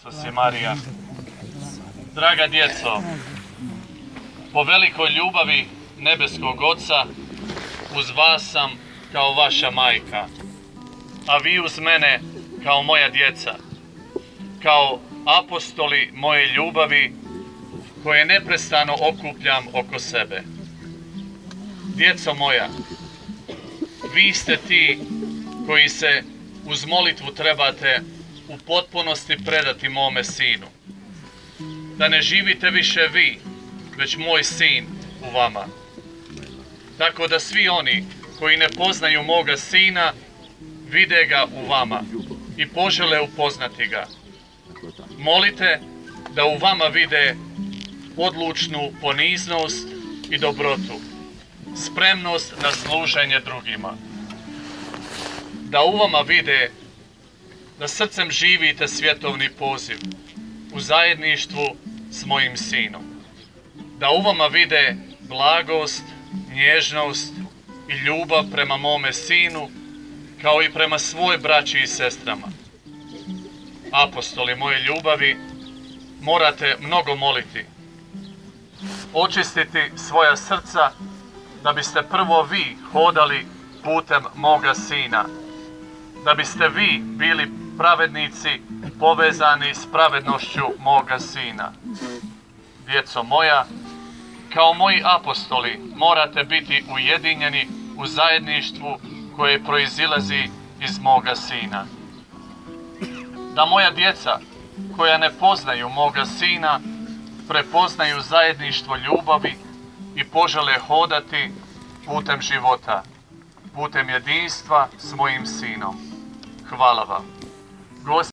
što si Marija. Draga djeco, po velikoj ljubavi nebeskog Oca, uz vas sam kao vaša majka, a vi uz mene kao moja djeca, kao apostoli moje ljubavi koje neprestano okupljam oko sebe. Djeco moja, vi ste ti koji se uz molitvu trebate u potpunosti predati mome sinu. Da ne živite više vi, već moj sin u vama. Tako da svi oni koji ne poznaju moga sina, vide ga u vama i požele upoznati ga. Molite da u vama vide odlučnu poniznost i dobrotu, spremnost na služenje drugima. Da u vama vide da srcem živite svjetovni poziv u zajedništvu s mojim sinom. Da u vama vide blagost, nježnost i ljubav prema mome sinu, kao i prema svoj braći i sestrama. Apostoli moje ljubavi, morate mnogo moliti, očistiti svoja srca, da biste prvo vi hodali putem moga sina, da biste vi bili pravednici povezani s pravednošću moga sina. Djeco moja, kao moji apostoli morate biti ujedinjeni u zajedništvu koje proizilazi iz moga sina. Da moja djeca koja ne poznaju moga sina prepoznaju zajedništvo ljubavi i požele hodati putem života, putem jedinstva s mojim sinom. Hvala vam.